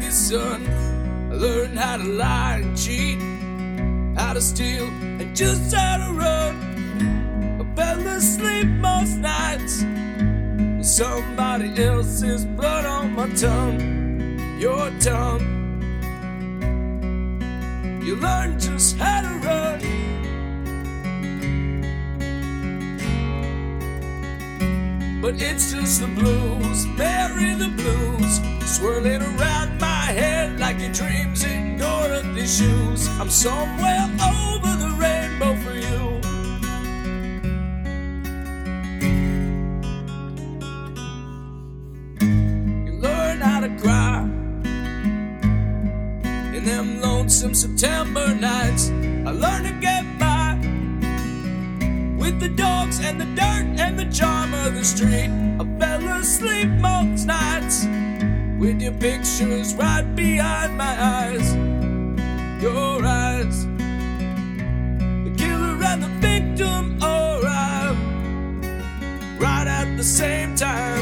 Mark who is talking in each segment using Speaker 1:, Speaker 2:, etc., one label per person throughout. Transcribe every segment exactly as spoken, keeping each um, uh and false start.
Speaker 1: you, son. I learned how to lie and cheat, how to steal and just how to run. I fell asleep most nights with somebody else's blood on my tongue. Your tongue. You learn just how to run. But it's just the blues, Mary the blues, swirling around my head like your dreams in Dorothy shoes. I'm somewhere over the rainbow for you. You learn how to cry in them lonesome September nights. I learned to get by with the dogs and the dirt and the charm of the street. I fell asleep most nights with your pictures right behind my eyes. Your eyes, the killer and the victim arrive right at the same time.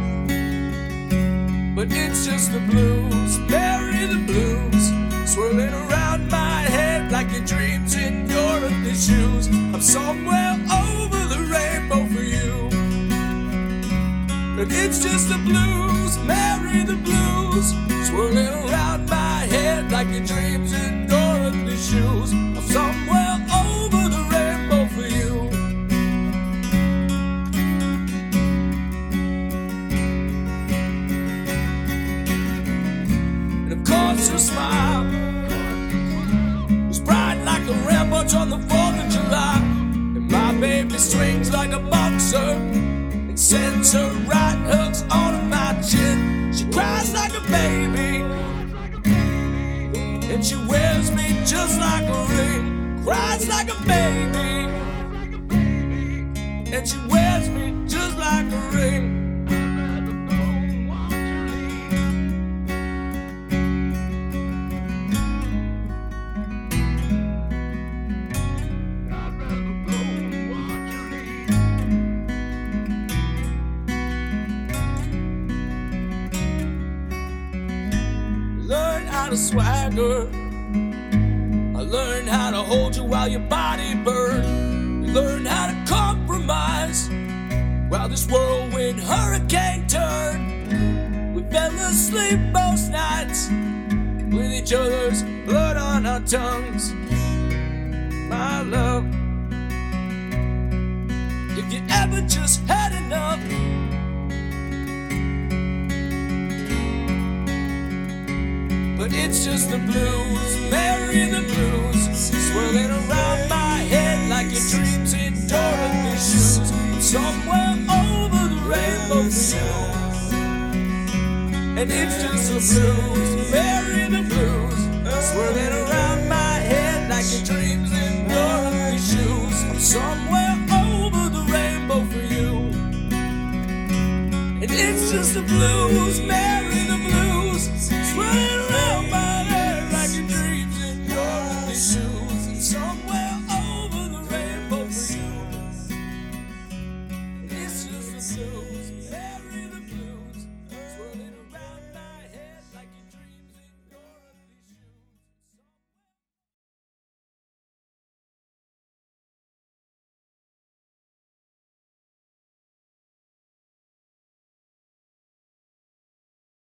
Speaker 1: But it's just the blues, Mary the blues, swirling around my head like your dreams in Dorothy shoes. I'm somewhere over the rainbow for you. And it's just the blues, Mary the blues, swirling around my head like your dreams in Dorothy shoes. I'm somewhere over the rainbow for you. And of course your smile was bright like the ramparts on the fourth of July. And my baby swings like a boxer and sends her right hooks onto my chin. She cries like a baby and she wears me just like a ring. Cries like a baby and she wears me just like a ring. How to swagger. I learned how to hold you while your body burned. You learned how to compromise while this whirlwind hurricane turned. We fell asleep most nights with each other's blood on our tongues. My love, if you ever just had enough, but it's just the blues, Mary the blues, swirling around my head like your dreams in Dorothy shoes. I'm somewhere over the rainbow for you. And it's just the blues, Mary the blues, swirling around my head like your dreams in Dorothy shoes. I'm somewhere over the rainbow for you. And it's just the blues, Mary the blues, swirling around my